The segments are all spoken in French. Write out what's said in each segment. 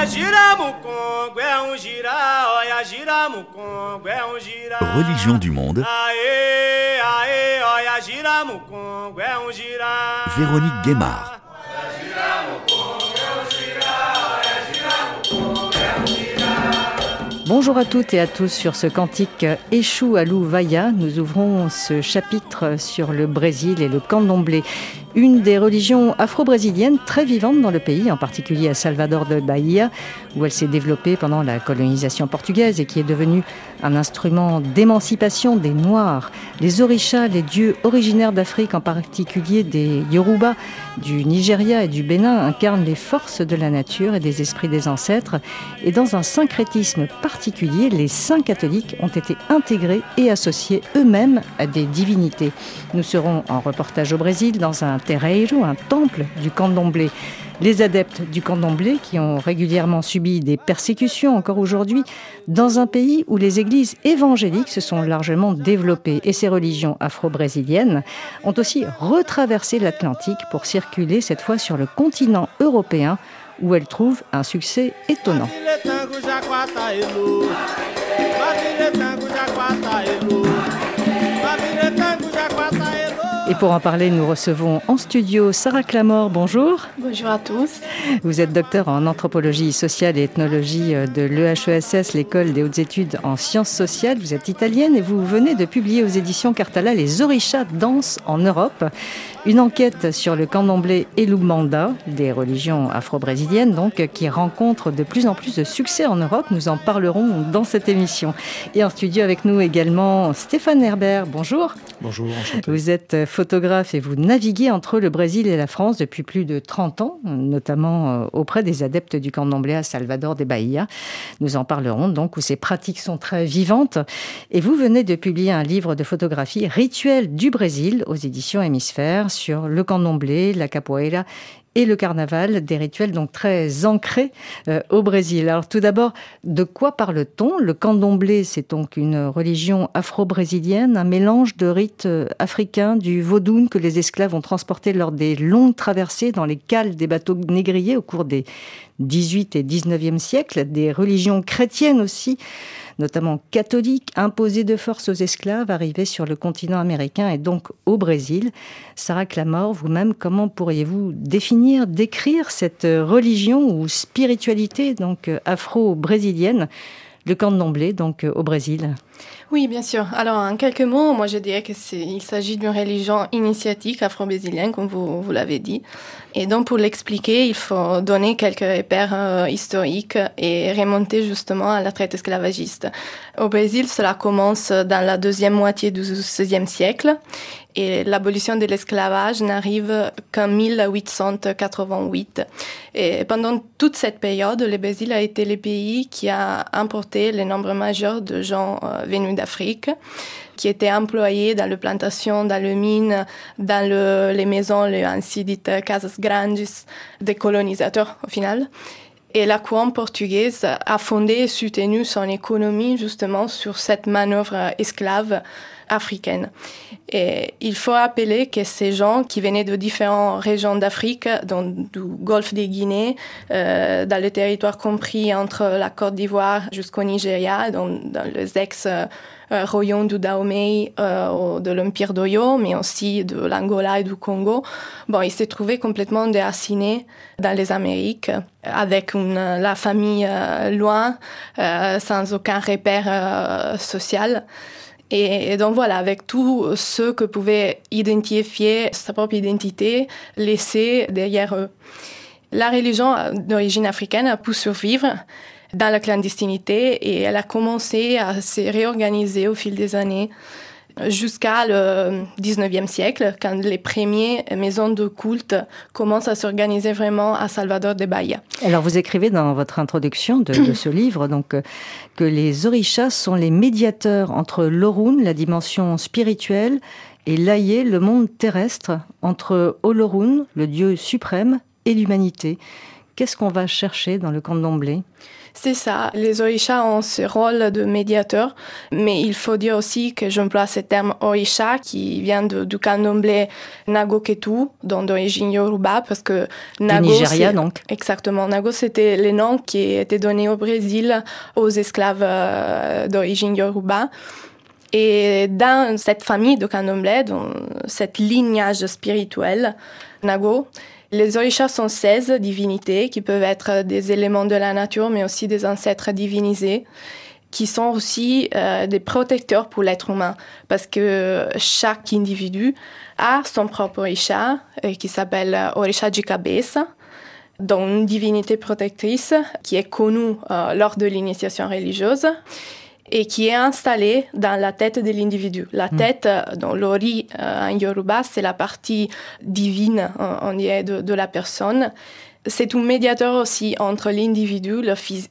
Religion du monde. Véronique Guémard. Bonjour à toutes et à tous sur ce cantique Exu Alu Vaia. Nous ouvrons ce chapitre sur le Brésil et le candomblé. Une des religions afro-brésiliennes très vivantes dans le pays, en particulier à Salvador de Bahia, où elle s'est développée pendant la colonisation portugaise et qui est devenue un instrument d'émancipation des Noirs. Les orishas, les dieux originaires d'Afrique, en particulier des Yoruba, du Nigeria et du Bénin, incarnent les forces de la nature et des esprits des ancêtres. Et dans un syncrétisme particulier, les saints catholiques ont été intégrés et associés eux-mêmes à des divinités. Nous serons en reportage au Brésil dans un terreiro, un temple du candomblé. Les adeptes du candomblé qui ont régulièrement subi des persécutions encore aujourd'hui dans un pays où les églises évangéliques se sont largement développées et ces religions afro-brésiliennes ont aussi retraversé l'Atlantique pour circuler cette fois sur le continent européen où elles trouvent un succès étonnant. Et pour en parler, nous recevons en studio Sarah Clamor. Bonjour. Bonjour à tous. Vous êtes docteur en anthropologie sociale et ethnologie de l'EHESS, l'école des hautes études en sciences sociales. Vous êtes italienne et vous venez de publier aux éditions Cartala Les orishas dansent en Europe. Une enquête sur le candomblé et l'Umbanda, des religions afro-brésiliennes, donc, qui rencontrent de plus en plus de succès en Europe. Nous en parlerons dans cette émission. Et en studio avec nous également Stéphane Herbert. Bonjour. Bonjour, enchanté. Vous êtes photographe et vous naviguez entre le Brésil et la France depuis plus de 30 ans, notamment auprès des adeptes du candomblé à Salvador de Bahia. Nous en parlerons donc, où ces pratiques sont très vivantes. Et vous venez de publier un livre de photographie, Rituels du Brésil, aux éditions Hémisphère, sur le candomblé, la capoeira et le carnaval, des rituels donc très ancrés au Brésil. Alors tout d'abord, de quoi parle-t-on ? Le candomblé, c'est donc une religion afro-brésilienne, un mélange de rites africains, du vaudou que les esclaves ont transporté lors des longues traversées dans les cales des bateaux négriers au cours des 18 et 19e siècles, des religions chrétiennes aussi, notamment catholiques, imposées de force aux esclaves, arrivés sur le continent américain et donc au Brésil. Sarah Clamor, vous-même, comment pourriez-vous décrire cette religion ou spiritualité donc afro-brésilienne, le candomblé donc au Brésil ? Oui, bien sûr. Alors, en quelques mots, moi je dirais qu'il s'agit d'une religion initiatique afro-brésilienne, comme vous l'avez dit. Et donc, pour l'expliquer, il faut donner quelques repères historiques et remonter justement à la traite esclavagiste. Au Brésil, cela commence dans la deuxième moitié du XVIe siècle et l'abolition de l'esclavage n'arrive qu'en 1888. Et pendant toute cette période, le Brésil a été le pays qui a importé le nombre majeur de gens venus d'Afrique, qui étaient employés dans les plantations, dans les mines, dans les maisons, les ainsi dites casas grandes des colonisateurs au final. Et la couronne portugaise a fondé et soutenu son économie justement sur cette manœuvre esclave africaine. Et il faut rappeler que ces gens qui venaient de différentes régions d'Afrique, dont du golfe des Guinées, dans le territoire compris entre la Côte d'Ivoire jusqu'au Nigeria, dans les ex-royaumes du Dahomey, de l'Empire d'Oyo, mais aussi de l'Angola et du Congo, ils s'est trouvé complètement déracinés dans les Amériques, avec la famille loin, sans aucun repère social. Et donc voilà, avec tout ce que pouvait identifier sa propre identité, laissée derrière eux. La religion d'origine africaine a pu survivre dans la clandestinité et elle a commencé à se réorganiser au fil des années jusqu'à le 19e siècle, quand les premières maisons de culte commencent à s'organiser vraiment à Salvador de Bahia. Alors vous écrivez dans votre introduction de ce livre donc, que les orishas sont les médiateurs entre l'Orun, la dimension spirituelle, et l'Aye, le monde terrestre, entre Olorun, le dieu suprême, et l'humanité. Qu'est-ce qu'on va chercher dans le candomblé ? C'est ça, les orishas ont ce rôle de médiateur, mais il faut dire aussi que j'emploie ce terme orisha qui vient du candomblé Nago Ketu, d'origine Yoruba, parce que Nago, du Nigeria, donc. Exactement, Nago c'était les noms qui étaient donnés au Brésil aux esclaves d'origine Yoruba. Et dans cette famille de candomblé, dans cette lignage spirituel, Nago, les orishas sont 16 divinités qui peuvent être des éléments de la nature, mais aussi des ancêtres divinisés, qui sont aussi des protecteurs pour l'être humain, parce que chaque individu a son propre orisha, qui s'appelle Orisha de Cabeça, dont une divinité protectrice qui est connue lors de l'initiation religieuse, et qui est installée dans la tête de l'individu. La tête, dans l'ori en Yoruba, c'est la partie divine, on dirait, de la personne. C'est un médiateur aussi entre l'individu, physique,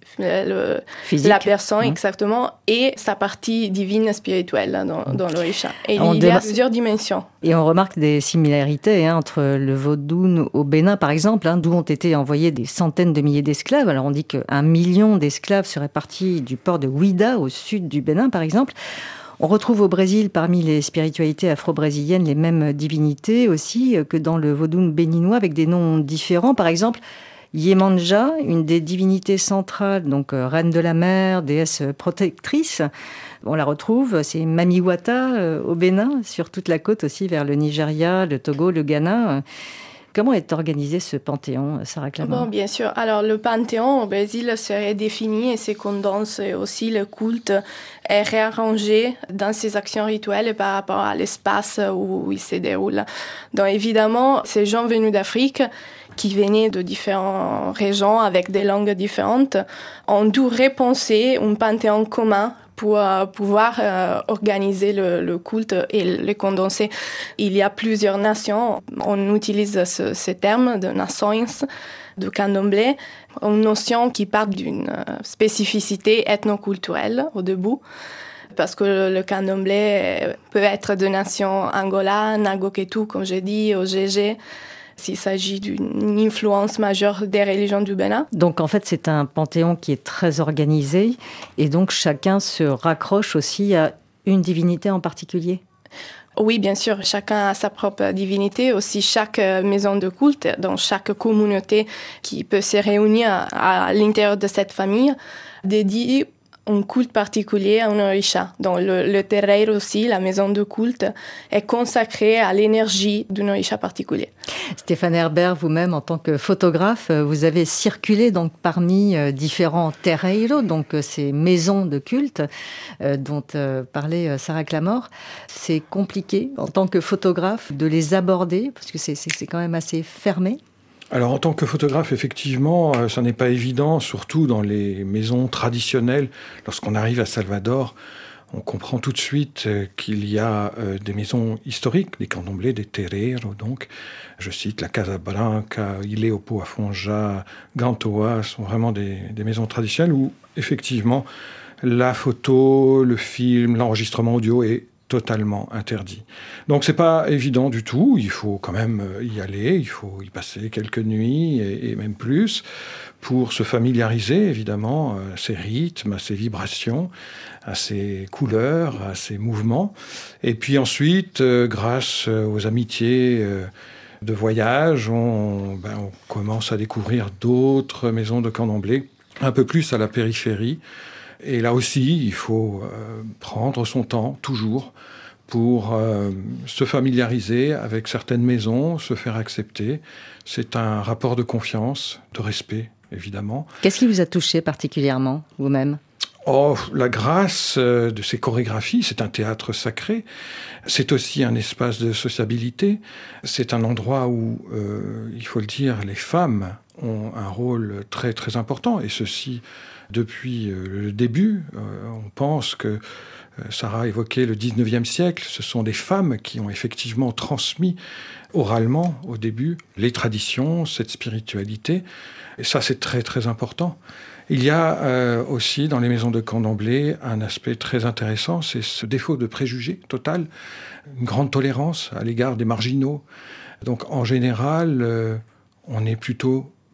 la personne exactement, et sa partie divine spirituelle dans l'orisha. Et il y a plusieurs dimensions. Et on remarque des similarités entre le Vodun au Bénin, par exemple, d'où ont été envoyés des centaines de milliers d'esclaves. Alors on dit qu'1 million d'esclaves seraient partis du port de Ouida, au sud du Bénin, par exemple. On retrouve au Brésil, parmi les spiritualités afro-brésiliennes, les mêmes divinités aussi que dans le Vodun béninois, avec des noms différents. Par exemple, Yemanja, une des divinités centrales, donc reine de la mer, déesse protectrice. On la retrouve, c'est Mamiwata au Bénin, sur toute la côte aussi, vers le Nigeria, le Togo, le Ghana. Comment est organisé ce panthéon, Sarah Clamart ? Bon, bien sûr. Alors, le panthéon au Brésil serait défini et se condense aussi. Le culte est réarrangé dans ses actions rituelles par rapport à l'espace où il se déroule. Donc, évidemment, ces gens venus d'Afrique, qui venaient de différentes régions avec des langues différentes, ont dû repenser un panthéon commun pour pouvoir organiser le culte et le condenser. Il y a plusieurs nations. On utilise ce terme de nações, de candomblé, une notion qui part d'une spécificité ethnoculturelle au début, parce que le candomblé peut être de nations Angola, Nago Ketu, comme j'ai dit, au GG, s'il s'agit d'une influence majeure des religions du Bénin. Donc en fait, c'est un panthéon qui est très organisé et donc chacun se raccroche aussi à une divinité en particulier. Oui, bien sûr, chacun a sa propre divinité. Aussi, chaque maison de culte, dans chaque communauté qui peut se réunir à l'intérieur de cette famille, dédie un culte particulier à un orisha. Donc le terreiro aussi, la maison de culte, est consacrée à l'énergie d'un orisha particulier. Stéphane Herbert, vous-même, en tant que photographe, vous avez circulé donc parmi différents terreiros, donc ces maisons de culte dont parlait Sarah Clamart. C'est compliqué, en tant que photographe, de les aborder, parce que c'est quand même assez fermé. Alors, en tant que photographe, effectivement, ça n'est pas évident, surtout dans les maisons traditionnelles. Lorsqu'on arrive à Salvador, on comprend tout de suite qu'il y a des maisons historiques, des candomblés, des terreiros, donc. Je cite la Casa Branca, Ileopo Afonja, Gantoa, sont vraiment des maisons traditionnelles où, effectivement, la photo, le film, l'enregistrement audio est totalement interdit. Donc c'est pas évident du tout, il faut quand même y aller, il faut y passer quelques nuits et même plus pour se familiariser évidemment à ces rythmes, à ces vibrations, à ces couleurs, à ces mouvements. Et puis ensuite, grâce aux amitiés de voyage, on commence à découvrir d'autres maisons de candomblé, un peu plus à la périphérie. Et là aussi, il faut prendre son temps, toujours, pour se familiariser avec certaines maisons, se faire accepter. C'est un rapport de confiance, de respect, évidemment. Qu'est-ce qui vous a touché particulièrement, vous-même ? Oh, la grâce de ces chorégraphies, c'est un théâtre sacré. C'est aussi un espace de sociabilité. C'est un endroit où, il faut le dire, les femmes ont un rôle très, très important. Et ceci depuis le début. On pense que Sarah évoquait le 19e siècle. Ce sont des femmes qui ont effectivement transmis oralement, au début, les traditions, cette spiritualité. Et ça, c'est très, très important. Il y a aussi, dans les maisons de candomblé, un aspect très intéressant, c'est ce défaut de préjugés total, une grande tolérance à l'égard des marginaux. Donc, en général, on est plutôt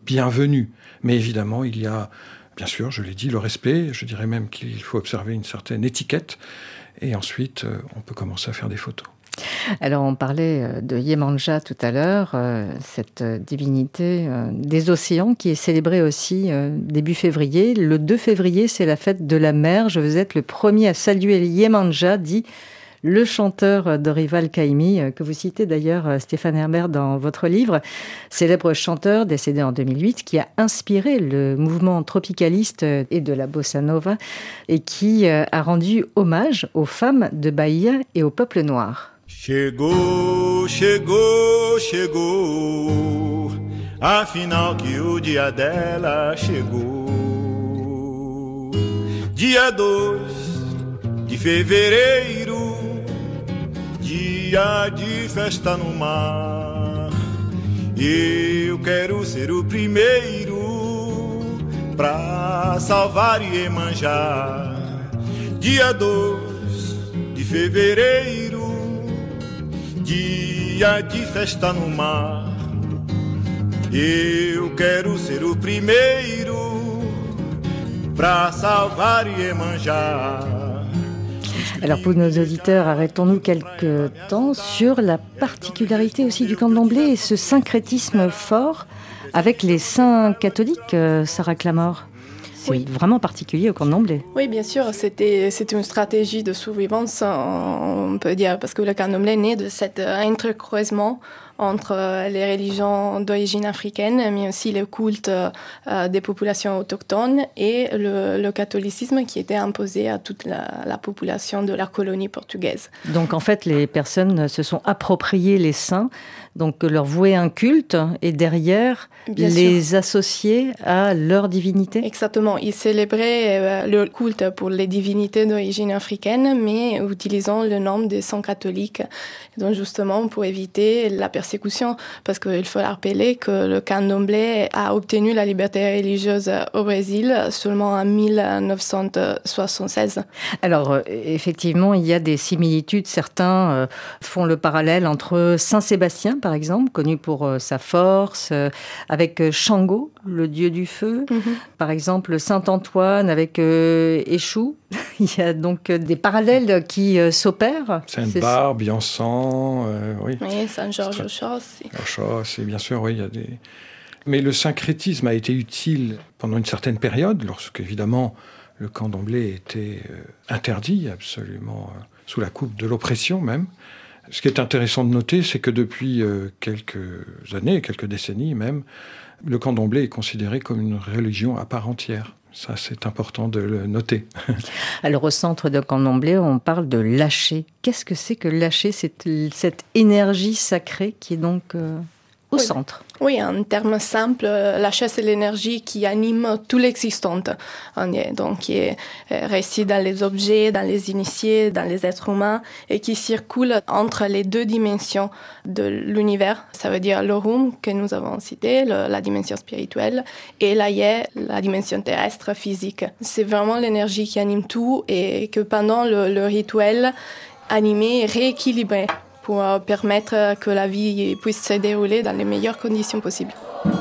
bienvenue. Mais évidemment, il y a, bien sûr, je l'ai dit, le respect. Je dirais même qu'il faut observer une certaine étiquette. Et ensuite, on peut commencer à faire des photos. Alors, on parlait de Yemanja tout à l'heure, cette divinité des océans qui est célébrée aussi début février. Le 2 février, c'est la fête de la mer. Je veux être le premier à saluer Yemanja, dit le chanteur Dorival Caymmi, que vous citez d'ailleurs, Stéphane Herbert, dans votre livre, célèbre chanteur décédé en 2008, qui a inspiré le mouvement tropicaliste et de la bossa nova et qui a rendu hommage aux femmes de Bahia et au peuple noir. Chegou, chegou, chegou, afinal que o dia dela chegou. Dia 2 de fevereiro, dia de festa no mar. Eu quero ser o primeiro pra salvar Iemanjá. Dia 2 de fevereiro, dia de festa no mar. Eu quero ser o primeiro pra salvar Iemanjá. Alors pour nos auditeurs, arrêtons-nous quelques temps sur la particularité aussi du candomblé et ce syncrétisme fort avec les saints catholiques, Sarah Clamore. C'est vraiment particulier au candomblé. Oui, bien sûr, c'était une stratégie de survivance, on peut dire, parce que le candomblé est né de cet intercroisement entre les religions d'origine africaine, mais aussi le culte des populations autochtones et le catholicisme qui était imposé à toute la population de la colonie portugaise. Donc en fait, les personnes se sont appropriées les saints, donc leur vouer un culte et derrière les associer à leur divinité. Exactement, ils célébraient le culte pour les divinités d'origine africaine, mais utilisant le nom des saints catholiques, donc justement pour éviter la persécution, parce qu'il faut rappeler que le candomblé a obtenu la liberté religieuse au Brésil seulement en 1976. Alors effectivement, il y a des similitudes. Certains font le parallèle entre Saint Sébastien, par exemple, connu pour sa force, avec Shango, le dieu du feu. Par exemple, Saint Antoine avec Échou. Il y a donc des parallèles qui s'opèrent. Sainte-Barbe, Biançon, oui. Oui, Saint-Georges au Chausse. Et bien sûr, oui, il y a des... Mais le syncrétisme a été utile pendant une certaine période, lorsque, évidemment, le candomblé était interdit, absolument, sous la coupe de l'oppression même. Ce qui est intéressant de noter, c'est que depuis quelques années, quelques décennies même, le candomblé est considéré comme une religion à part entière. Ça, c'est important de le noter. Alors, au centre de candomblé, on parle de lâcher. Qu'est-ce que c'est que lâcher, cette énergie sacrée qui est donc au centre? Oui, en termes simples, lâcher, c'est l'énergie qui anime tout l'existant. Donc, qui réside dans les objets, dans les initiés, dans les êtres humains, et qui circule entre les deux dimensions de l'univers. Ça veut dire l'Orum, que nous avons cité, la dimension spirituelle, et l'Aye, la dimension terrestre, physique. C'est vraiment l'énergie qui anime tout, et que pendant le rituel, animé et rééquilibré, pour permettre que la vie puisse se dérouler dans les meilleures conditions possibles.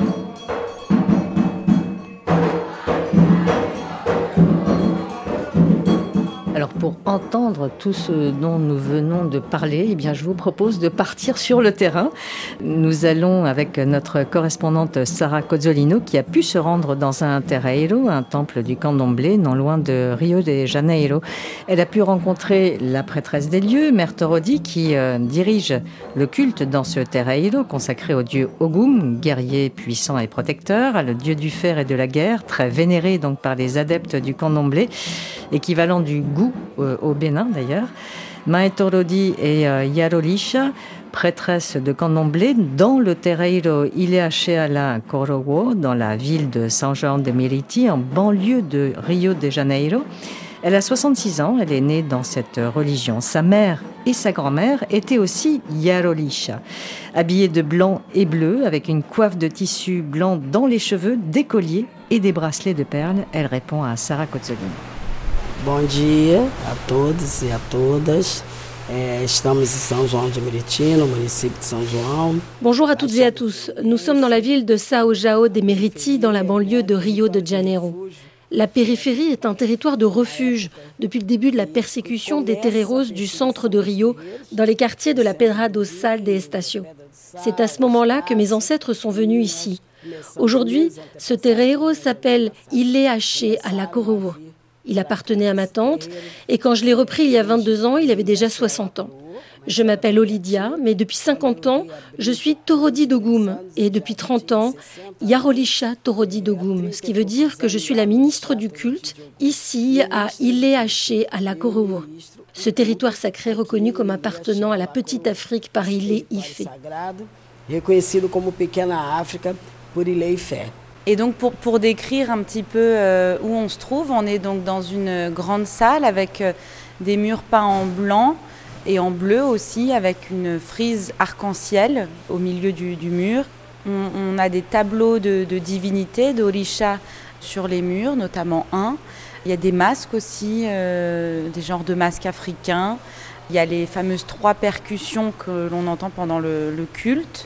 Alors pour entendre tout ce dont nous venons de parler, eh bien je vous propose de partir sur le terrain. Nous allons avec notre correspondante Sarah Cozzolino qui a pu se rendre dans un terreiro, un temple du candomblé, non loin de Rio de Janeiro. Elle a pu rencontrer la prêtresse des lieux, Mère Torodi, qui dirige le culte dans ce terreiro consacré au dieu Ogum, guerrier puissant et protecteur, le dieu du fer et de la guerre, très vénéré donc par les adeptes du candomblé, équivalent du goût au Bénin d'ailleurs. Mère Torodi et Yarolisha, prêtresse de candomblé dans le terreiro Ileaxeala Corowo, dans la ville de São João de Meriti, en banlieue de Rio de Janeiro. Elle a 66 ans, elle est née dans cette religion. Sa mère et sa grand-mère étaient aussi Yarolisha. Habillée de blanc et bleu, avec une coiffe de tissu blanc dans les cheveux, des colliers et des bracelets de perles, elle répond à Sarah Cozzolino. Bom dia a todos e a todas. Bonjour à toutes et à tous. Nous sommes dans la ville de São João de Meriti, dans la banlieue de Rio de Janeiro. La périphérie est un territoire de refuge depuis le début de la persécution des terreiros du centre de Rio, dans les quartiers de la Pedra do Sal de Estácio. C'est à ce moment-là que mes ancêtres sont venus ici. Aujourd'hui, ce terreiro s'appelle Ilê Axé à la Coroa. Il appartenait à ma tante et quand je l'ai repris il y a 22 ans, il avait déjà 60 ans. Je m'appelle Olidia, mais depuis 50 ans, je suis Torodi Dogum et depuis 30 ans, Yarolisha Torodi Dogum, ce qui veut dire que je suis la ministre du culte ici à Ilê Axé à la Coroa. Ce territoire sacré reconnu comme appartenant à la petite Afrique par Ilê Ifé. Reconhecido como Pequena África por Ilê Ifé. Et donc pour décrire un petit peu où on se trouve, on est donc dans une grande salle avec des murs peints en blanc et en bleu aussi, avec une frise arc-en-ciel au milieu du mur. On a des tableaux de divinités, d'Orisha sur les murs, notamment un. Il y a des masques aussi, des genres de masques africains. Il y a les fameuses 3 percussions que l'on entend pendant le culte.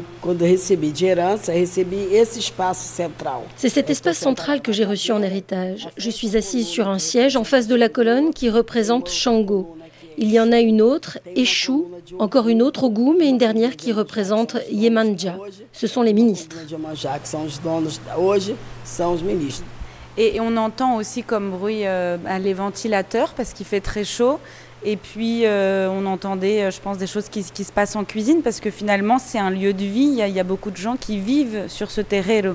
C'est cet espace central que j'ai reçu en héritage. Je suis assise sur un siège en face de la colonne qui représente Shango. Il y en a une autre, Eshu, encore une autre, Ogum, et une dernière qui représente Yemanja. Ce sont les ministres. Et on entend aussi comme bruit les ventilateurs parce qu'il fait très chaud. Et puis on entendait, je pense, des choses qui se passent en cuisine parce que finalement c'est un lieu de vie, il y a beaucoup de gens qui vivent sur ce terreiro.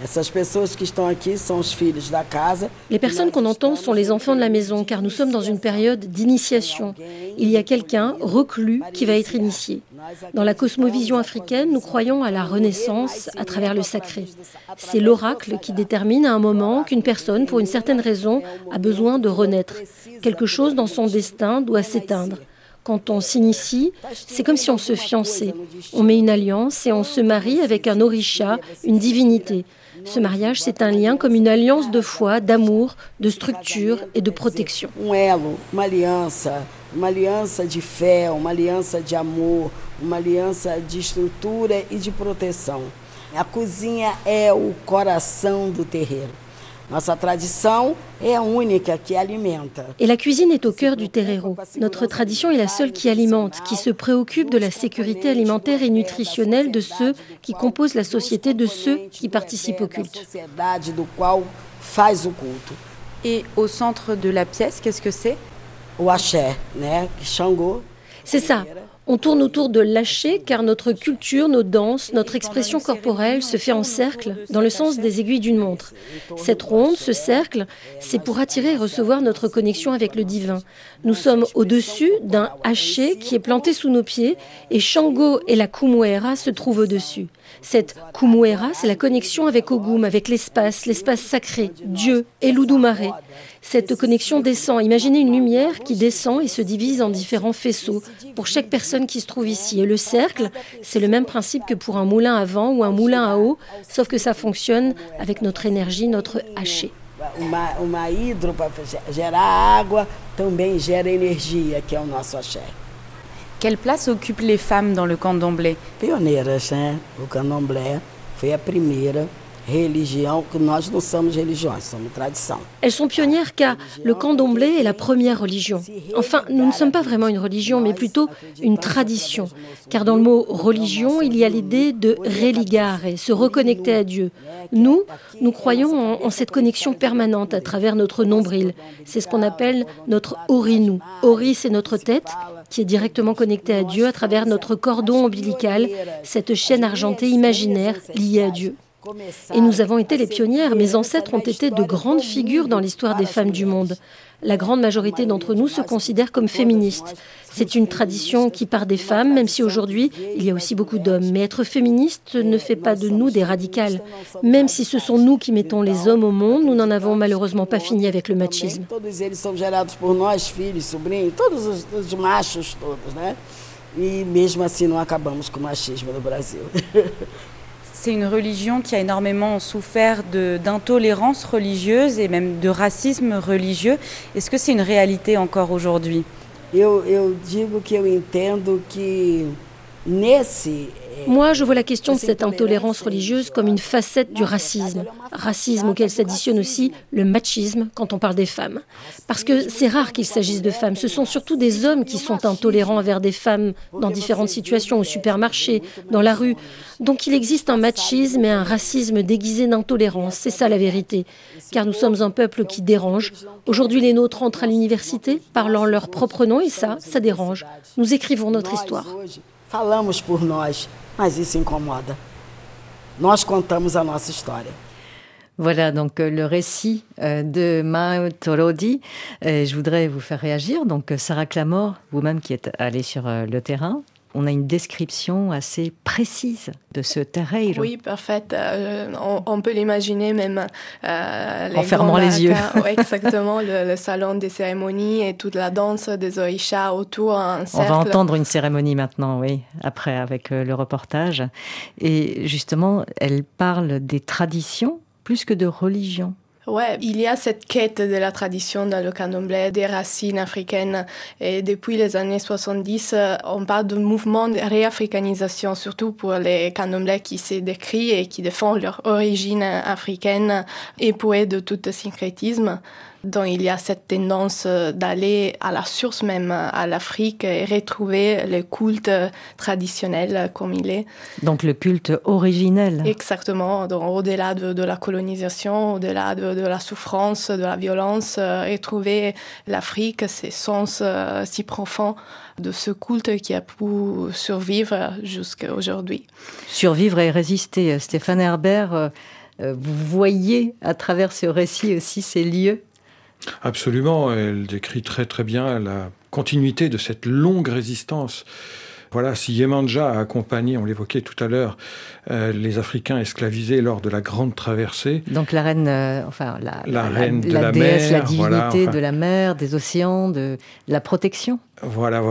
Les personnes qu'on entend sont les enfants de la maison car nous sommes dans une période d'initiation. Il y a quelqu'un, reclus, qui va être initié. Dans la cosmovision africaine, nous croyons à la renaissance à travers le sacré. C'est l'oracle qui détermine à un moment qu'une personne, pour une certaine raison, a besoin de renaître. Quelque chose dans son destin doit s'éteindre. Quand on s'initie, c'est comme si on se fiançait. On met une alliance et on se marie avec un orisha, une divinité. Ce mariage, c'est un lien comme une alliance de foi, d'amour, de structure et de protection. Uma aliança de fé, uma aliança de amor, uma aliança de estrutura e de proteção. A cozinha é o coração do terreiro. Nossa tradição é a única que alimenta. Et la cuisine est au cœur du terreiro. Notre tradition est la seule qui alimente, qui se préoccupe de la sécurité alimentaire et nutritionnelle de ceux qui composent la société, de ceux qui participent au culte. Et au centre de la pièce, qu'est-ce que c'est ? O axé, né? Xangô. C'est ça. On tourne autour de l'aché car notre culture, nos danses, notre expression corporelle se fait en cercle dans le sens des aiguilles d'une montre. Cette ronde, ce cercle, c'est pour attirer et recevoir notre connexion avec le divin. Nous sommes au-dessus d'un haché qui est planté sous nos pieds et Shango et la Kumoera se trouvent au-dessus. Cette Kumoera, c'est la connexion avec Ogum, avec l'espace sacré, Dieu et l'Udumare. Cette connexion descend. Imaginez une lumière qui descend et se divise en différents faisceaux pour chaque personne qui se trouve ici. Et le cercle, c'est le même principe que pour un moulin à vent ou un moulin à eau, sauf que ça fonctionne avec notre énergie, notre haché. Uma hidro para gerar água também gera energia, que é o nosso axé. Quelle place occupent les femmes dans le candomblé ? Pioneiras, né? O candomblé foi a primeira religião, que nós não somos religiões, somos tradição. Elles sont pionnières car le candomblé est la première religion. Enfin, nous ne sommes pas vraiment une religion, mais plutôt une tradition. Car dans le mot religion, il y a l'idée de religare, se reconnecter à Dieu. Nous croyons en cette connexion permanente à travers notre nombril. C'est ce qu'on appelle notre orinu. Ori, c'est notre tête, qui est directement connectée à Dieu à travers notre cordon ombilical, cette chaîne argentée imaginaire liée à Dieu. Et nous avons été les pionnières. Mes ancêtres ont été de grandes figures dans l'histoire des femmes du monde. La grande majorité d'entre nous se considèrent comme féministes. C'est une tradition qui part des femmes, même si aujourd'hui, il y a aussi beaucoup d'hommes. Mais être féministe ne fait pas de nous des radicales. Même si ce sont nous qui mettons les hommes au monde, nous n'en avons malheureusement pas fini avec le machisme. Todos eles são gerados por nós, filhos, sobrinhos, todos os machos todos, né? E mesmo assim não acabamos com o machismo no Brasil. C'est une religion qui a énormément souffert d'intolérance religieuse et même de racisme religieux. Est-ce que c'est une réalité encore aujourd'hui ? Eu digo que eu entendo que nesse Moi, je vois la question de cette intolérance religieuse comme une facette du racisme. Racisme auquel s'additionne aussi le machisme quand on parle des femmes. Parce que c'est rare qu'il s'agisse de femmes. Ce sont surtout des hommes qui sont intolérants envers des femmes dans différentes situations, au supermarché, dans la rue. Donc il existe un machisme et un racisme déguisé d'intolérance. C'est ça la vérité. Car nous sommes un peuple qui dérange. Aujourd'hui, les nôtres entrent à l'université, parlant leur propre nom, et ça dérange. Nous écrivons notre histoire. Falamos por nós, mas isso incomoda. Nós contamos a nossa história. Voilà donc le récit de Mao Torodi. Je voudrais vous faire réagir. Donc Sarah Clamore, vous-même qui êtes allée sur le terrain, on a une description assez précise de ce terreiro. Oui, parfaite. On peut l'imaginer même en fermant les yeux. Oui, exactement, le salon des cérémonies et toute la danse des orishas autour en cercle. On va entendre une cérémonie maintenant, oui, après avec le reportage. Et justement, elle parle des traditions plus que de religion. Ouais, il y a cette quête de la tradition dans le candomblé, des racines africaines. Et depuis les années 70, on parle de mouvement de réafricanisation, surtout pour les candomblés qui se décrient et qui défendent leur origine africaine, épouée de tout syncrétisme. Donc il y a cette tendance d'aller à la source même, à l'Afrique, et retrouver le culte traditionnel comme il est. Donc le culte originel. Exactement, donc au-delà de la colonisation, au-delà de la souffrance, de la violence, retrouver l'Afrique, ces sens si profonds de ce culte qui a pu survivre jusqu'à aujourd'hui. Survivre et résister. Stéphane Herbert, vous voyez à travers ce récit aussi ces lieux? Absolument, elle décrit très très bien la continuité de cette longue résistance. Voilà, si Yemanja a accompagné, on l'évoquait tout à l'heure, les Africains esclavisés lors de la Grande Traversée. Donc la reine, la reine de la la déesse, mer, la divinité de la mer, des océans, de la protection. Voilà,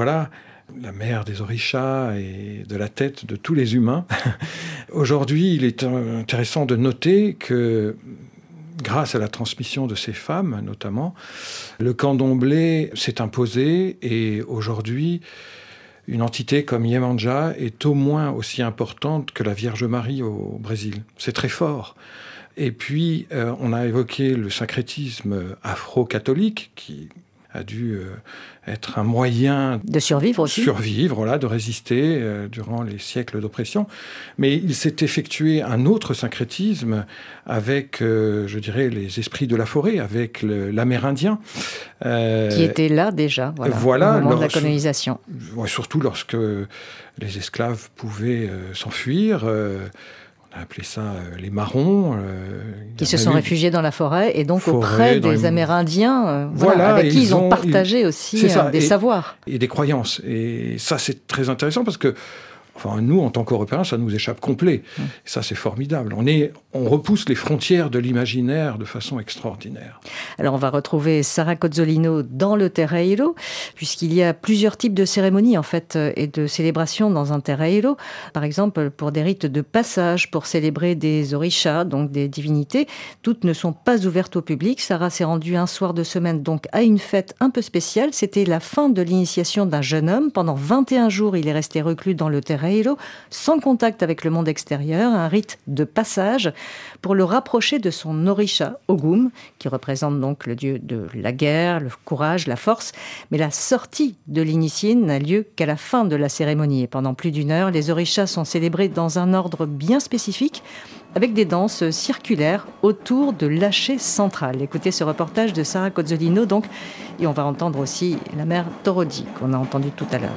la mère des orishas et de la tête de tous les humains. Aujourd'hui, il est intéressant de noter que grâce à la transmission de ces femmes, notamment, le candomblé s'est imposé et aujourd'hui, une entité comme Yemanja est au moins aussi importante que la Vierge Marie au Brésil. C'est très fort. Et puis, on a évoqué le syncrétisme afro-catholique qui a dû être un moyen de survivre aussi. De résister durant les siècles d'oppression. Mais il s'est effectué un autre syncrétisme avec, je dirais, les esprits de la forêt, avec l'Amérindien. Qui était là déjà, au moment de la colonisation. Surtout lorsque les esclaves pouvaient s'enfuir. On a appelé ça les marrons. Qui se sont réfugiés dans la forêt et donc auprès des Amérindiens avec qui ils ont partagé aussi des savoirs. Et des croyances. Et ça, c'est très intéressant parce que nous, en tant qu'Européens, ça nous échappe complet. Et ça, c'est formidable. On repousse les frontières de l'imaginaire de façon extraordinaire. Alors, on va retrouver Sarah Cozzolino dans le terreiro, puisqu'il y a plusieurs types de cérémonies, en fait, et de célébrations dans un terreiro. Par exemple, pour des rites de passage, pour célébrer des orishas, donc des divinités. Toutes ne sont pas ouvertes au public. Sarah s'est rendue un soir de semaine, donc, à une fête un peu spéciale. C'était la fin de l'initiation d'un jeune homme. Pendant 21 jours, il est resté reclus dans le terreiro, sans contact avec le monde extérieur, un rite de passage pour le rapprocher de son orisha, Ogum, qui représente donc le dieu de la guerre, le courage, la force. Mais la sortie de l'initié n'a lieu qu'à la fin de la cérémonie. Et pendant plus d'1 heure, les orishas sont célébrés dans un ordre bien spécifique, avec des danses circulaires autour de l'âché central. Écoutez ce reportage de Sarah Cozzolino, donc, et on va entendre aussi la mère Torodi, qu'on a entendue tout à l'heure.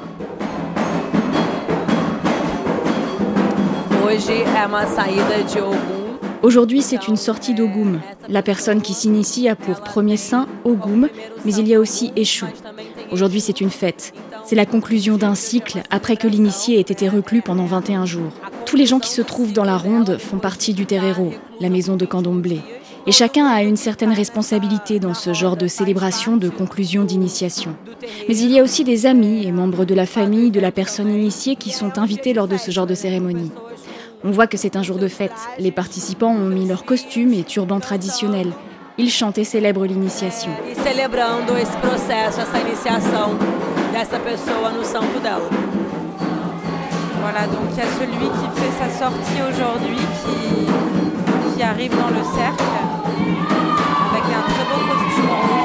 Aujourd'hui, c'est une sortie d'Ogum. La personne qui s'initie a pour premier saint Ogum, mais il y a aussi Eshu. Aujourd'hui, c'est une fête. C'est la conclusion d'un cycle après que l'initié ait été reclus pendant 21 jours. Tous les gens qui se trouvent dans la ronde font partie du terreiro, la maison de candomblé. Et chacun a une certaine responsabilité dans ce genre de célébration de conclusion d'initiation. Mais il y a aussi des amis et membres de la famille de la personne initiée qui sont invités lors de ce genre de cérémonie. On voit que c'est un jour de fête. Les participants ont mis leurs costumes et turbans traditionnels. Ils chantent et célèbrent l'initiation. essa pessoa no santo dela. Voilà, donc il y a celui qui fait sa sortie aujourd'hui, qui arrive dans le cercle, avec un très beau costume rouge.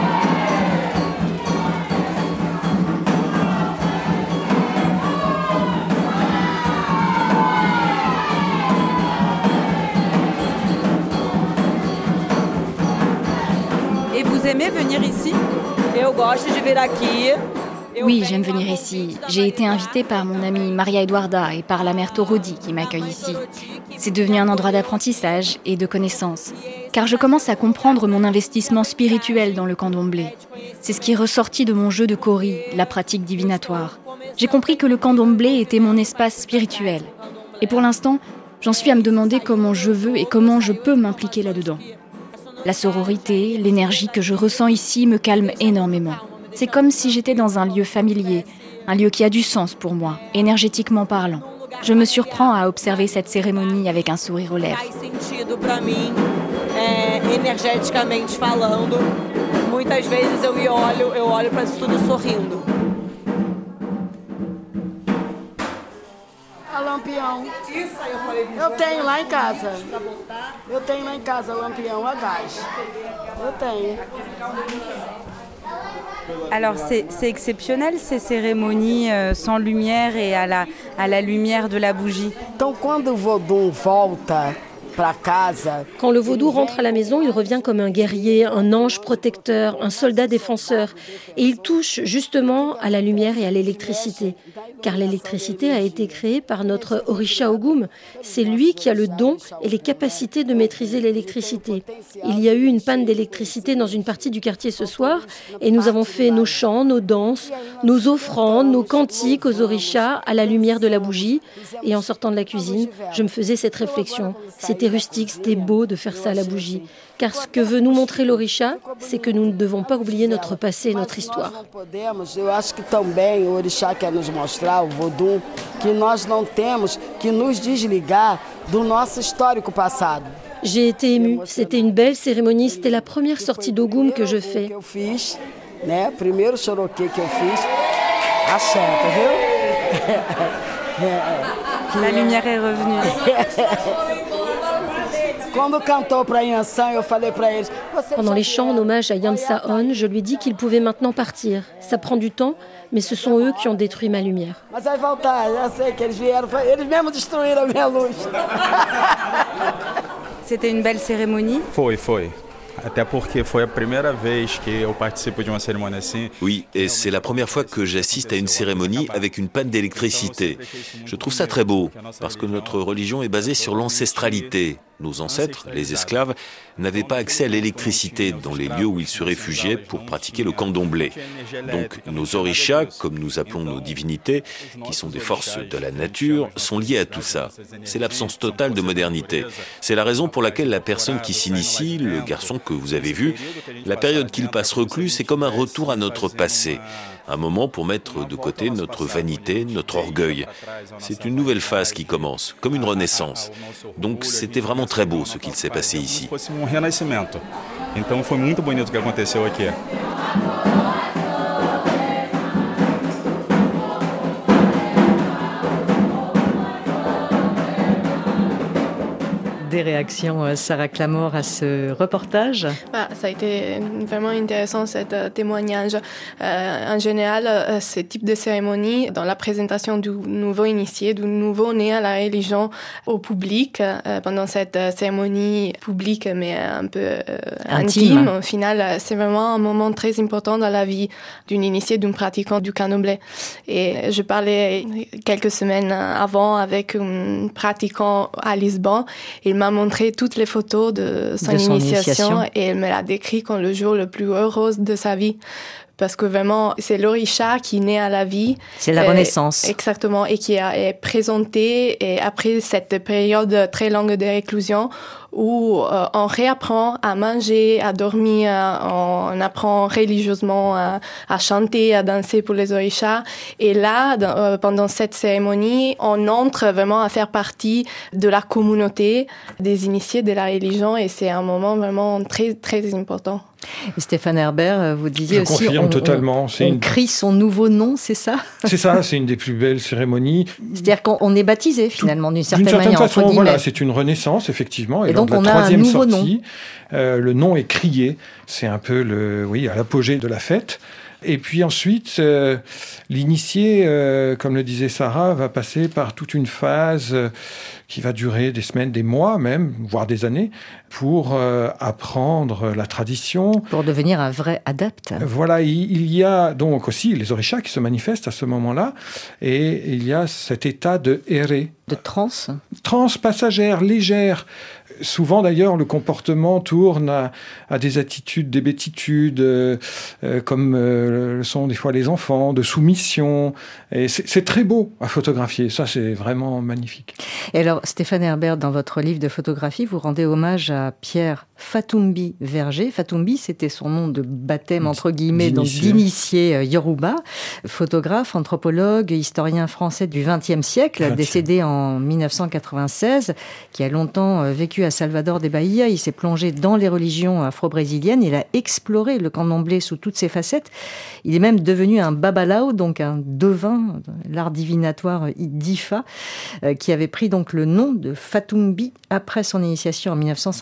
Et vous aimez venir ici? Eu gosto de vir aqui. Oui, j'aime venir ici. J'ai été invitée par mon amie Maria Eduarda et par la mère Torodi qui m'accueille ici. C'est devenu un endroit d'apprentissage et de connaissance, car je commence à comprendre mon investissement spirituel dans le candomblé. C'est ce qui est ressorti de mon jeu de kori, la pratique divinatoire. J'ai compris que le candomblé était mon espace spirituel. Et pour l'instant, j'en suis à me demander comment je veux et comment je peux m'impliquer là-dedans. La sororité, l'énergie que je ressens ici me calme énormément. C'est comme si j'étais dans un lieu familier, un lieu qui a du sens pour moi, énergétiquement parlant. Je me surprends à observer cette cérémonie avec un sourire aux lèvres. Energeticamente falando, muitas vezes eu olho para isso tudo sorrindo. A lampião. Eu tenho lá em casa. Eu tenho lá em casa lampião a gás. Eu tenho. Alors c'est exceptionnel ces cérémonies sans lumière et à la lumière de la bougie. Então quando o vodum volta para casa, quand le vaudou rentre à la maison, il revient comme un guerrier, un ange protecteur, un soldat défenseur. Et il touche justement à la lumière et à l'électricité. Car l'électricité a été créée par notre Orisha Ogum. C'est lui qui a le don et les capacités de maîtriser l'électricité. Il y a eu une panne d'électricité dans une partie du quartier ce soir et nous avons fait nos chants, nos danses, nos offrandes, nos cantiques aux Orishas à la lumière de la bougie. Et en sortant de la cuisine, je me faisais cette réflexion. C'était rustique, c'était beau de faire ça à la bougie. Car ce que veut nous montrer l'Orisha, c'est que nous ne devons pas oublier notre passé et notre histoire. Eu acho que também o Orixá quer nos mostrar, o vodum, que nós não temos que nos desligar do nosso histórico passado. J'ai été émue. C'était une belle cérémonie. C'était la première sortie d'Ogum que je fais. Primeiro choroquê que eu fiz, axé, tá viu? La lumière est revenue. Pendant les chants en hommage à Yansa On, je lui dis qu'il pouvait maintenant partir. Ça prend du temps, mais ce sont eux qui ont détruit ma lumière. C'était une belle cérémonie. Foi. Até porque foi a primeira vez que eu participo de uma cerimônia assim. Oui, et c'est la première fois que j'assiste à une cérémonie avec une panne d'électricité. Je trouve ça très beau, parce que notre religion est basée sur l'ancestralité. Nos ancêtres, les esclaves, n'avaient pas accès à l'électricité dans les lieux où ils se réfugiaient pour pratiquer le candomblé. Donc nos orishas, comme nous appelons nos divinités, qui sont des forces de la nature, sont liés à tout ça. C'est l'absence totale de modernité. C'est la raison pour laquelle la personne qui s'initie, le garçon que vous avez vu, la période qu'il passe reclus, c'est comme un retour à notre passé. Un moment pour mettre de côté notre vanité, notre orgueil. C'est une nouvelle phase qui commence, comme une renaissance. Donc c'était vraiment très beau ce qu'il s'est passé ici. Um renascimento. Então foi muito bonito o que aconteceu aqui. Des réactions, Sarah Clamore, à ce reportage? Ça a été vraiment intéressant, ce témoignage. En général, ce type de cérémonie, dans la présentation du nouveau initié, du nouveau né à la religion au public, pendant cette cérémonie publique mais un peu intime, au final, c'est vraiment un moment très important dans la vie d'une initiée, d'un pratiquant du candomblé. Et je parlais quelques semaines avant avec un pratiquant à Lisbonne. Il m'a montré toutes les photos de son initiation et elle me l'a décrit comme le jour le plus heureux de sa vie. Parce que vraiment, c'est l'Orisha qui naît à la vie. C'est la renaissance. Exactement, et qui est présenté et après cette période très longue de réclusion où on réapprend à manger, à dormir, on apprend religieusement à chanter, à danser pour les Orishas. Et là, pendant cette cérémonie, on entre vraiment à faire partie de la communauté des initiés de la religion et c'est un moment vraiment très, très important. Et Stéphane Herbert, vous disiez aussi... confirme totalement. On crie son nouveau nom, c'est ça? C'est ça, c'est une des plus belles cérémonies. C'est-à-dire qu'on est baptisé finalement d'une certaine manière. D'une certaine façon, voilà, c'est une renaissance effectivement. Et donc lors de la troisième sortie, le nom est crié. C'est un peu à l'apogée de la fête. Et puis ensuite, l'initié, comme le disait Sarah, va passer par toute une phase qui va durer des semaines, des mois même, voire des années, pour apprendre la tradition. Pour devenir un vrai adepte. Voilà, il y a donc aussi les orishas qui se manifestent à ce moment-là, et il y a cet état de erré. De transe. Transe passagère, légère. Souvent, d'ailleurs, le comportement tourne à des attitudes, des bêtitudes, comme le sont des fois les enfants, de soumission. Et c'est très beau à photographier. Ça, c'est vraiment magnifique. Et alors, Stéphane Herbert, dans votre livre de photographie, vous rendez hommage à Pierre Fatoumbi Verger. Fatoumbi, c'était son nom de baptême, entre guillemets, donc d'initié Yoruba. Photographe, anthropologue, historien français du XXe siècle, décédé en 1996, qui a longtemps vécu à Salvador de Bahia. Il s'est plongé dans les religions afro-brésiliennes. Il a exploré le candomblé sous toutes ses facettes. Il est même devenu un babalao, donc un devin, l'art divinatoire d'Ifa, qui avait pris donc le nom de Fatoumbi après son initiation en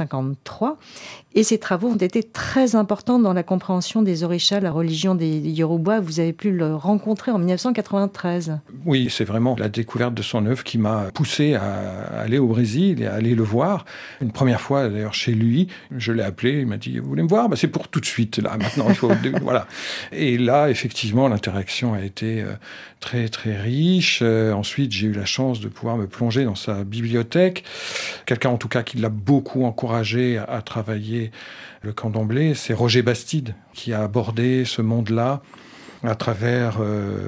1953. Et ses travaux ont été très importants dans la compréhension des orishas, la religion des Yoruba. Vous avez pu le rencontrer en 1993. Oui, c'est vraiment la découverte de son œuvre qui m'a poussé à aller au Brésil et à aller le voir. Une première fois, d'ailleurs, chez lui, je l'ai appelé, il m'a dit « Vous voulez me voir ?» C'est pour tout de suite, là, maintenant, il faut... voilà. Et là, effectivement, l'interaction a été très, très riche. Ensuite, j'ai eu la chance de pouvoir me plonger dans sa bibliothèque. Quelqu'un, en tout cas, qui l'a beaucoup encouragé à travailler le candomblé, c'est Roger Bastide, qui a abordé ce monde-là à travers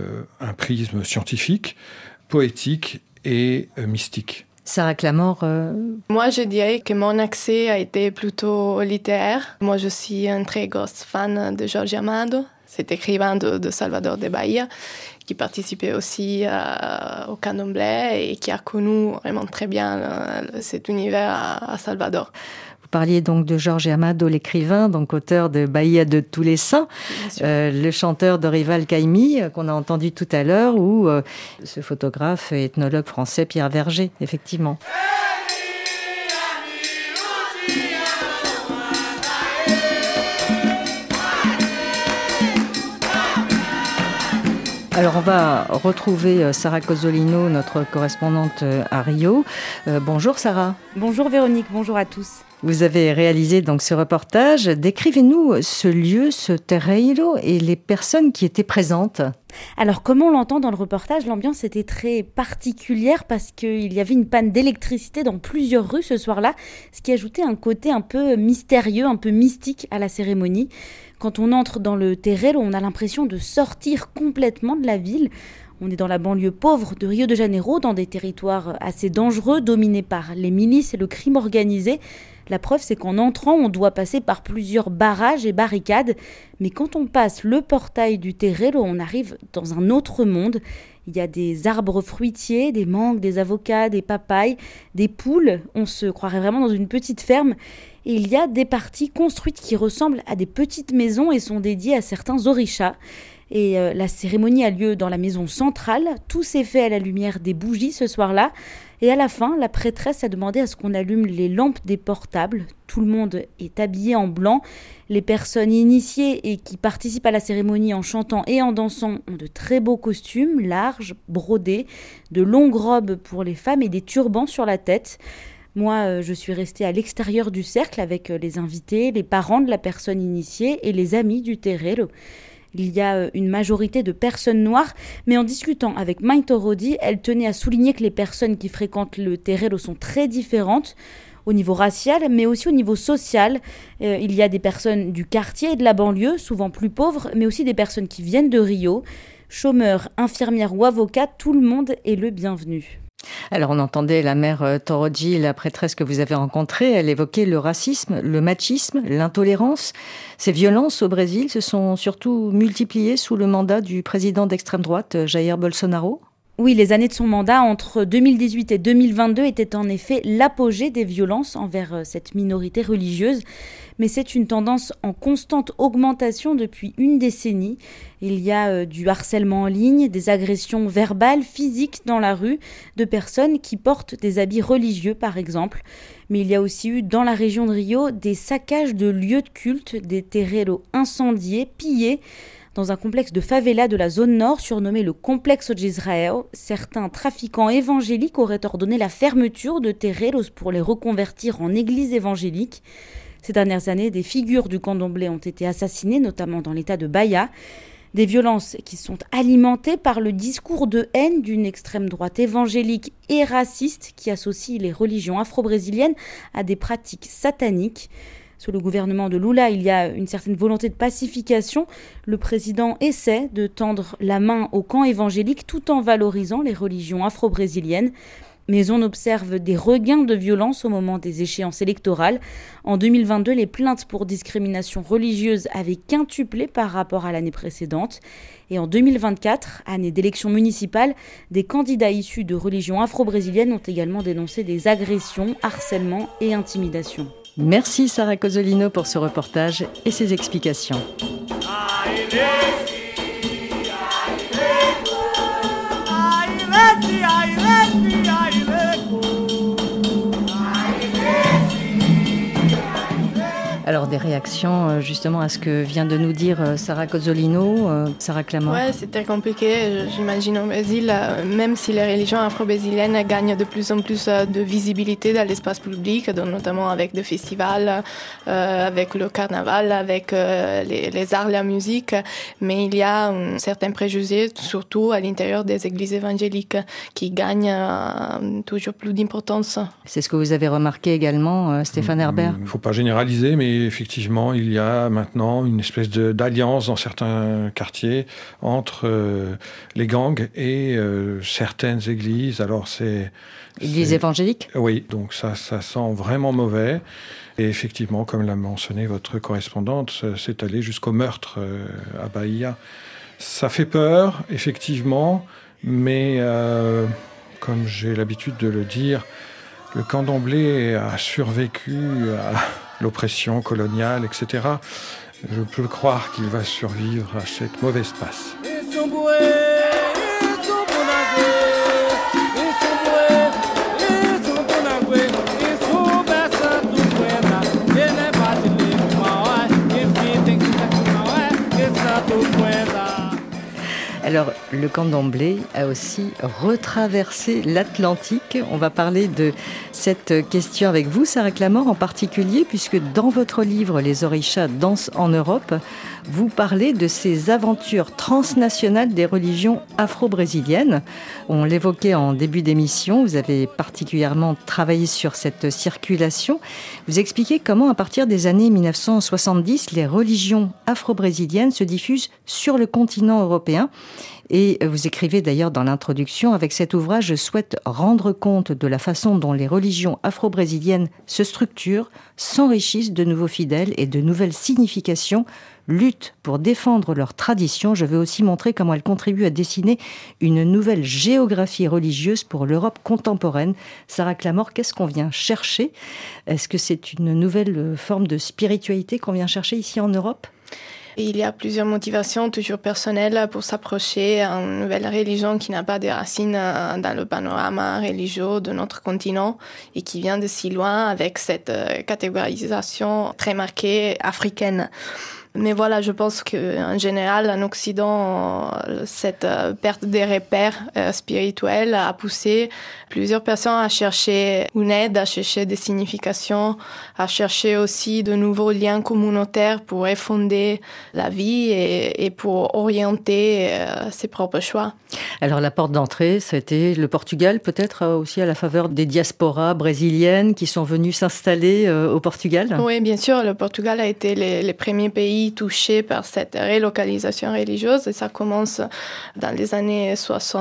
un prisme scientifique, poétique et mystique. Sarah Clamore. Moi, je dirais que mon accès a été plutôt littéraire. Moi, je suis un très grosse fan de Jorge Amado, cet écrivain de Salvador de Bahia, qui participait aussi au candomblé et qui a connu vraiment très bien cet univers à Salvador. Vous parliez donc de Jorge Amado, l'écrivain, donc auteur de Bahia de tous les saints, le chanteur Dorival Caymmi, qu'on a entendu tout à l'heure, ou ce photographe et ethnologue français Pierre Verger, effectivement. Alors on va retrouver Sarah Cozzolino, notre correspondante à Rio. Bonjour Sarah. Bonjour Véronique, bonjour à tous. Vous avez réalisé donc ce reportage. Décrivez-nous ce lieu, ce terreiro et les personnes qui étaient présentes. Alors, comme on l'entend dans le reportage, l'ambiance était très particulière parce qu'il y avait une panne d'électricité dans plusieurs rues ce soir-là, ce qui ajoutait un côté un peu mystérieux, un peu mystique à la cérémonie. Quand on entre dans le terreiro, on a l'impression de sortir complètement de la ville. On est dans la banlieue pauvre de Rio de Janeiro, dans des territoires assez dangereux, dominés par les milices et le crime organisé. La preuve, c'est qu'en entrant, on doit passer par plusieurs barrages et barricades. Mais quand on passe le portail du terreiro, on arrive dans un autre monde. Il y a des arbres fruitiers, des mangues, des avocats, des papayes, des poules. On se croirait vraiment dans une petite ferme. Et il y a des parties construites qui ressemblent à des petites maisons et sont dédiées à certains orishas. Et la cérémonie a lieu dans la maison centrale. Tout s'est fait à la lumière des bougies ce soir-là. Et à la fin, la prêtresse a demandé à ce qu'on allume les lampes des portables. Tout le monde est habillé en blanc. Les personnes initiées et qui participent à la cérémonie en chantant et en dansant ont de très beaux costumes, larges, brodés, de longues robes pour les femmes et des turbans sur la tête. Moi, je suis restée à l'extérieur du cercle avec les invités, les parents de la personne initiée et les amis du terreiro. Il y a une majorité de personnes noires, mais en discutant avec Maite Rodi, elle tenait à souligner que les personnes qui fréquentent le terreiro sont très différentes au niveau racial, mais aussi au niveau social. Il y a des personnes du quartier et de la banlieue, souvent plus pauvres, mais aussi des personnes qui viennent de Rio. Chômeurs, infirmières ou avocats, tout le monde est le bienvenu. Alors on entendait la mère Toroji, la prêtresse que vous avez rencontrée, elle évoquait le racisme, le machisme, l'intolérance. Ces violences au Brésil se sont surtout multipliées sous le mandat du président d'extrême droite, Jair Bolsonaro. Oui, les années de son mandat entre 2018 et 2022 étaient en effet l'apogée des violences envers cette minorité religieuse. Mais c'est une tendance en constante augmentation depuis une décennie. Il y a du harcèlement en ligne, des agressions verbales, physiques dans la rue, de personnes qui portent des habits religieux par exemple. Mais il y a aussi eu dans la région de Rio des saccages de lieux de culte, des terreiros incendiés, pillés. Dans un complexe de favela de la zone nord surnommé le complexe d'Israël, certains trafiquants évangéliques auraient ordonné la fermeture de terreiros pour les reconvertir en églises évangéliques. Ces dernières années, des figures du candomblé ont été assassinées, notamment dans l'état de Bahia. Des violences qui sont alimentées par le discours de haine d'une extrême droite évangélique et raciste qui associe les religions afro-brésiliennes à des pratiques sataniques. Sous le gouvernement de Lula, il y a une certaine volonté de pacification. Le président essaie de tendre la main au camp évangélique tout en valorisant les religions afro-brésiliennes. Mais on observe des regains de violence au moment des échéances électorales. En 2022, les plaintes pour discrimination religieuse avaient quintuplé par rapport à l'année précédente. Et en 2024, année d'élection municipale, des candidats issus de religions afro-brésiliennes ont également dénoncé des agressions, harcèlements et intimidations. Merci Sarah Cozzolino pour ce reportage et ses explications. Alors des réactions justement à ce que vient de nous dire Sarah Cozzolino, Sarah Clamor. Ouais, c'est très compliqué, j'imagine au Brésil, même si les religions afro-brésiliennes gagnent de plus en plus de visibilité dans l'espace public, notamment avec des festivals, avec le carnaval, avec les arts, la musique, mais il y a certains préjugés, surtout à l'intérieur des églises évangéliques, qui gagnent toujours plus d'importance. C'est ce que vous avez remarqué également, Stéphane Herbert. Il ne faut pas généraliser, mais effectivement, il y a maintenant une espèce d'alliance dans certains quartiers entre les gangs et certaines églises. Alors Églises évangéliques ? Oui, donc ça sent vraiment mauvais. Et effectivement, comme l'a mentionné votre correspondante, c'est allé jusqu'au meurtre à Bahia. Ça fait peur, effectivement, mais comme j'ai l'habitude de le dire, le candomblé a survécu à l'oppression coloniale, etc. Je peux croire qu'il va survivre à cette mauvaise passe. Alors, le candomblé a aussi retraversé l'Atlantique. On va parler de cette question avec vous, Sarah Clamor, en particulier, puisque dans votre livre « Les Orishas dansent en Europe », vous parlez de ces aventures transnationales des religions afro-brésiliennes. On l'évoquait en début d'émission, vous avez particulièrement travaillé sur cette circulation. Vous expliquez comment, à partir des années 1970, les religions afro-brésiliennes se diffusent sur le continent européen. Et vous écrivez d'ailleurs dans l'introduction, avec cet ouvrage, je souhaite rendre compte de la façon dont les religions afro-brésiliennes se structurent, s'enrichissent de nouveaux fidèles et de nouvelles significations, luttent pour défendre leurs traditions. Je veux aussi montrer comment elles contribuent à dessiner une nouvelle géographie religieuse pour l'Europe contemporaine. Sarah Clamor, qu'est-ce qu'on vient chercher ? Est-ce que c'est une nouvelle forme de spiritualité qu'on vient chercher ici en Europe ? Il y a plusieurs motivations, toujours personnelles, pour s'approcher à une nouvelle religion qui n'a pas de racines dans le panorama religieux de notre continent et qui vient de si loin avec cette catégorisation très marquée africaine. Mais voilà, je pense qu'en général, en Occident, cette perte des repères spirituels a poussé plusieurs personnes à chercher une aide, à chercher des significations, à chercher aussi de nouveaux liens communautaires pour refonder la vie et pour orienter ses propres choix. Alors la porte d'entrée, ça a été le Portugal, peut-être aussi à la faveur des diasporas brésiliennes qui sont venues s'installer au Portugal ? Oui, bien sûr, le Portugal a été les premiers pays touchés par cette relocalisation religieuse et ça commence dans les années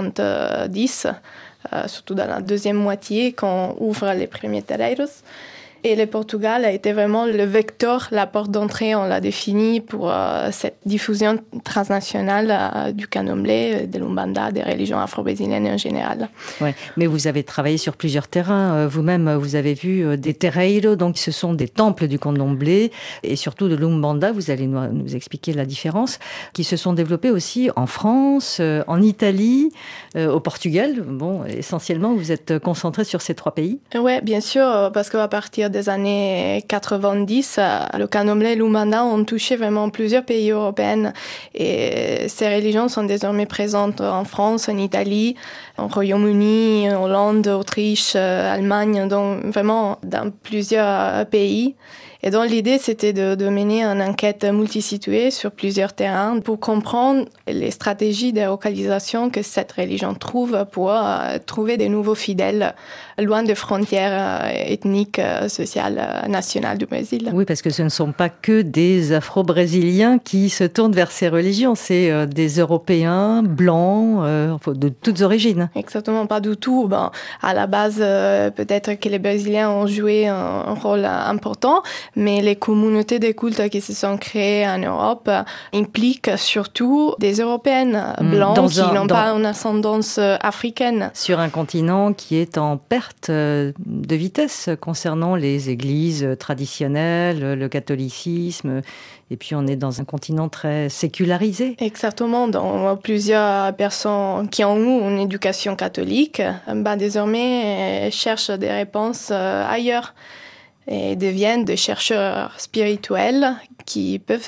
70, surtout dans la deuxième moitié quand on ouvre les premiers terreiros. Et le Portugal a été vraiment le vecteur, la porte d'entrée, on l'a défini pour cette diffusion transnationale du candomblé, de l'Umbanda, des religions afro-brésiliennes en général. Ouais, mais vous avez travaillé sur plusieurs terrains. Vous-même, vous avez vu des terreiros, donc ce sont des temples du candomblé, et surtout de l'Umbanda, vous allez nous expliquer la différence, qui se sont développés aussi en France, en Italie, au Portugal. Bon, essentiellement, vous êtes concentré sur ces 3 pays. Oui, bien sûr, parce qu'à partir des années 90, le candomblé et l'Umbanda ont touché vraiment plusieurs pays européens. Et ces religions sont désormais présentes en France, en Italie, au Royaume-Uni, Hollande, Autriche, Allemagne, donc vraiment dans plusieurs pays. Et donc l'idée, c'était de mener une enquête multisituée sur plusieurs terrains pour comprendre les stratégies de localisation que cette religion trouve pour trouver des nouveaux fidèles loin des frontières ethniques, sociales, nationales du Brésil. Oui, parce que ce ne sont pas que des Afro-Brésiliens qui se tournent vers ces religions, c'est des Européens blancs, de toutes origines. Exactement, pas du tout. Ben, à la base, peut-être que les Brésiliens ont joué un rôle important, mais les communautés de cultes qui se sont créées en Europe impliquent surtout des Européennes blancs qui n'ont pas une ascendance africaine. Sur un continent qui est en perte de vitesse concernant les églises traditionnelles, le catholicisme, et puis on est dans un continent très sécularisé. Exactement, donc plusieurs personnes qui ont eu une éducation catholique, désormais cherchent des réponses ailleurs et deviennent des chercheurs spirituels qui peuvent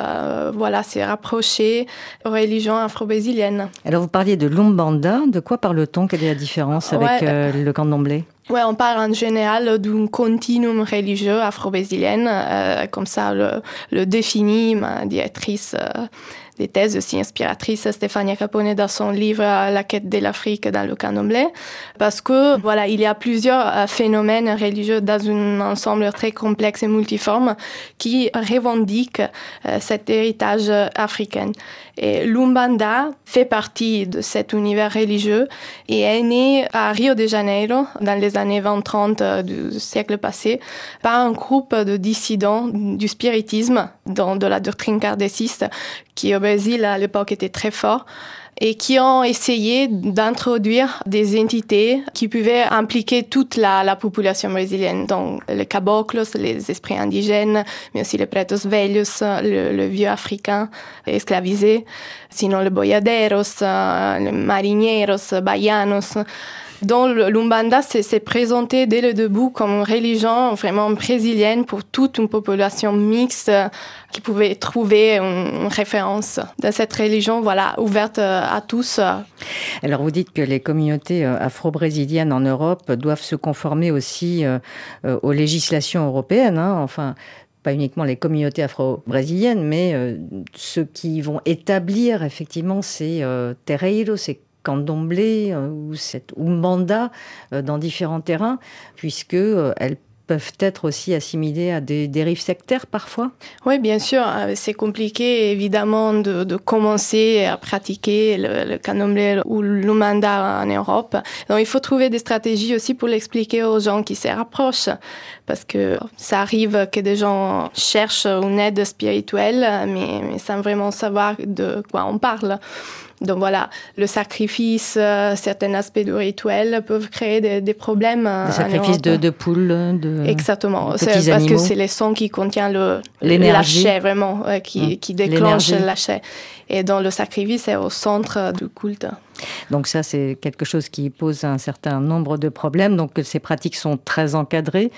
se rapprocher aux religions afro-brésiliennes. Alors vous parliez de l'Umbanda, de quoi parle-t-on? Quelle est la différence avec le candomblé? Ouais, on parle en général d'un continuum religieux afro-brésilien, comme ça le définit ma directrice des thèses aussi inspiratrice, Stefania Capone, dans son livre La quête de l'Afrique dans le candomblé, parce que il y a plusieurs phénomènes religieux dans un ensemble très complexe et multiforme qui revendiquent cet héritage africain. Et l'Umbanda fait partie de cet univers religieux et est né à Rio de Janeiro dans les années 20-30 du siècle passé par un groupe de dissidents du spiritisme, de la doctrine kardeciste, qui au Brésil à l'époque était très fort, et qui ont essayé d'introduire des entités qui pouvaient impliquer toute la population brésilienne, donc les caboclos, les esprits indigènes, mais aussi les pretos velhos, le vieux africain esclavisé, sinon les boiadeiros, les marineros, baianos. Donc l'Umbanda s'est présenté dès le début comme une religion vraiment brésilienne pour toute une population mixte qui pouvait trouver une référence dans cette religion ouverte à tous. Alors vous dites que les communautés afro-brésiliennes en Europe doivent se conformer aussi aux législations européennes, enfin pas uniquement les communautés afro-brésiliennes, mais ceux qui vont établir effectivement ces terreiros, ces candomblé ou cette umbanda dans différents terrains, puisque elles peuvent être aussi assimilées à des dérives sectaires parfois. Oui, bien sûr. C'est compliqué évidemment de commencer à pratiquer le candomblé ou l'umbanda en Europe. Donc il faut trouver des stratégies aussi pour l'expliquer aux gens qui se rapprochent, parce que ça arrive que des gens cherchent une aide spirituelle, mais sans vraiment savoir de quoi on parle. Donc le sacrifice, certains aspects du rituel peuvent créer des problèmes. Des sacrifices de poules, exactement. Petits parce animaux. que c'est le sang qui contient l'énergie, l'achet, vraiment, qui déclenche l'achet. Et dans le sacrifice, c'est au centre du culte. Donc ça, c'est quelque chose qui pose un certain nombre de problèmes. Donc ces pratiques sont très encadrées.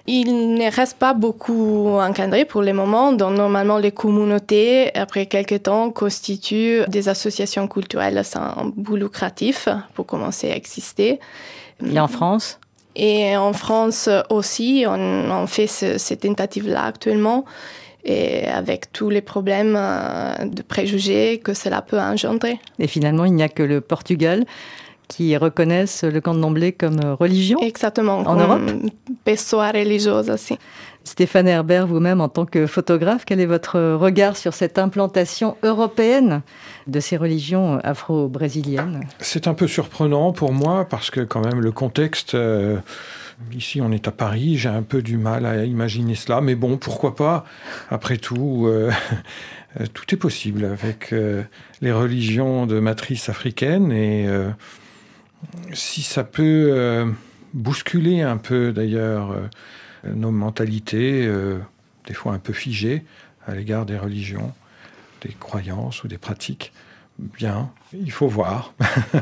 Il ne reste pas beaucoup encadré pour le moment. Donc normalement, les communautés, après quelques temps, constituent des associations culturelles sans but lucratif pour commencer à exister. Et en France ? Et en France aussi, on fait ces tentatives-là actuellement. Et avec tous les problèmes de préjugés que cela peut engendrer. Et finalement, il n'y a que le Portugal qui reconnaissent le candomblé comme religion. Exactement, en Europe. Pessoa religiosa aussi. Stéphane Herbert, vous-même en tant que photographe, quel est votre regard sur cette implantation européenne de ces religions afro-brésiliennes ? C'est un peu surprenant pour moi parce que quand même le contexte Ici, on est à Paris, j'ai un peu du mal à imaginer cela, mais bon, pourquoi pas? Après tout, tout est possible avec les religions de matrice africaine, et si ça peut bousculer un peu d'ailleurs nos mentalités, des fois un peu figées à l'égard des religions, des croyances ou des pratiques, bien, il faut voir.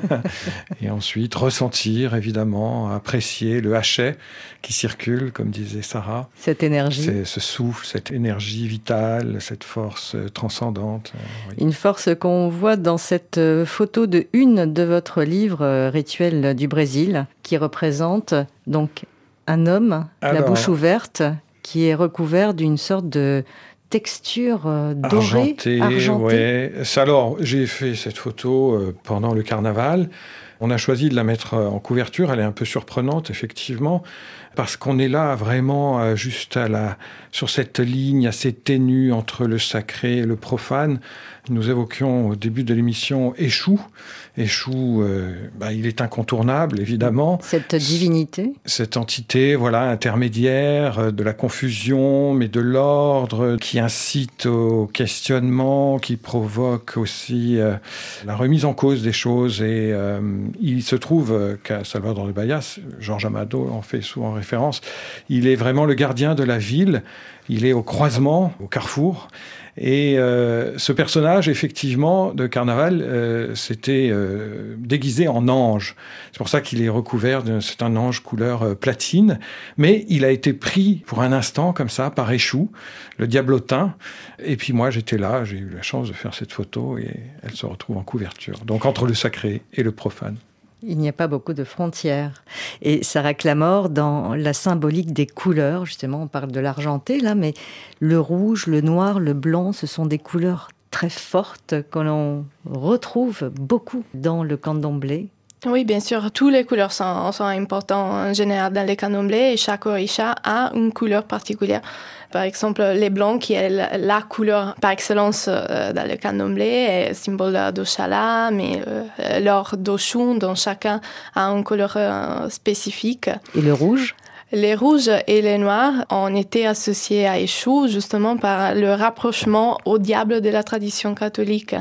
Et ensuite, ressentir, évidemment, apprécier le hachet qui circule, comme disait Sarah. Cette énergie. Ce souffle, cette énergie vitale, cette force transcendante. Oui. Une force qu'on voit dans cette photo de une de votre livre, Rituel du Brésil, qui représente donc un homme, la bouche ouverte, qui est recouvert d'une sorte de texture dorée, argentée. Ouais. Alors, j'ai fait cette photo pendant le carnaval. On a choisi de la mettre en couverture. Elle est un peu surprenante, effectivement, parce qu'on est là vraiment juste sur cette ligne assez ténue entre le sacré et le profane. Nous évoquions au début de l'émission Échou. Échou, il est incontournable, évidemment. Cette divinité. Cette entité, intermédiaire de la confusion, mais de l'ordre, qui incite au questionnement, qui provoque aussi la remise en cause des choses. Et il se trouve qu'à Salvador de Bahia, Georges Amado en fait souvent référence, il est vraiment le gardien de la ville. Il est au croisement, au carrefour. Et ce personnage, effectivement, de carnaval, s'était déguisé en ange. C'est pour ça qu'il est recouvert, c'est un ange couleur platine. Mais il a été pris pour un instant, comme ça, par Échou, le diablotin. Et puis moi, j'étais là, j'ai eu la chance de faire cette photo et elle se retrouve en couverture. Donc entre le sacré et le profane. Il n'y a pas beaucoup de frontières. Et Sarah Clamore, dans la symbolique des couleurs, justement, on parle de l'argenté, là, mais le rouge, le noir, le blanc, ce sont des couleurs très fortes que l'on retrouve beaucoup dans le candomblé. Oui, bien sûr, toutes les couleurs sont importantes en général dans les candomblés et chaque orisha a une couleur particulière. Par exemple, les blancs, qui est la couleur par excellence dans le candomblé, est symbole d'Oshala, mais l'or d'Oshun, dont chacun a une couleur spécifique. Et le rouge? Les rouges et les noirs ont été associés à Échou, justement par le rapprochement au diable de la tradition catholique.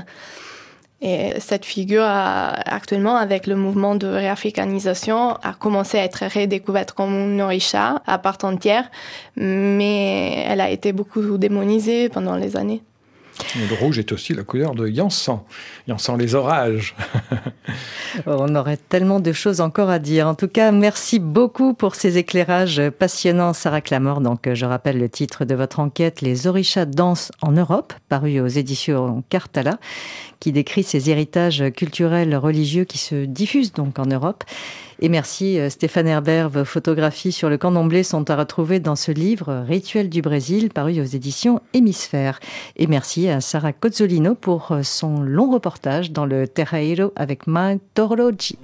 Et cette figure, actuellement, avec le mouvement de réafricanisation, a commencé à être redécouverte comme une orisha à part entière, mais elle a été beaucoup démonisée pendant les années. Et le rouge est aussi la couleur de Yansan. Yansan les orages. On aurait tellement de choses encore à dire. En tout cas, merci beaucoup pour ces éclairages passionnants, Sarah Clamore. Donc, je rappelle le titre de votre enquête, Les orishas dansent en Europe, paru aux éditions Cartala, qui décrit ces héritages culturels religieux qui se diffusent donc en Europe. Et merci Stéphane Herbert. Vos photographies sur le candomblé sont à retrouver dans ce livre Rituel du Brésil, paru aux éditions Hémisphère. Et merci à Sarah Cozzolino pour son long reportage dans le Terreiro avec Mai Torologi.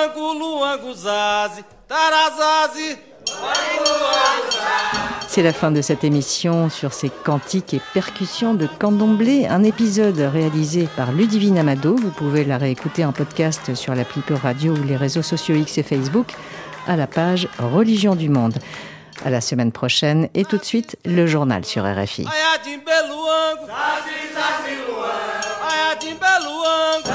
C'est la fin de cette émission sur ces cantiques et percussions de candomblé, un épisode réalisé par Ludivine Amado. Vous pouvez la réécouter en podcast sur l'appli Pure Radio ou les réseaux sociaux X et Facebook à la page Religion du Monde. À la semaine prochaine et tout de suite le journal sur RFI.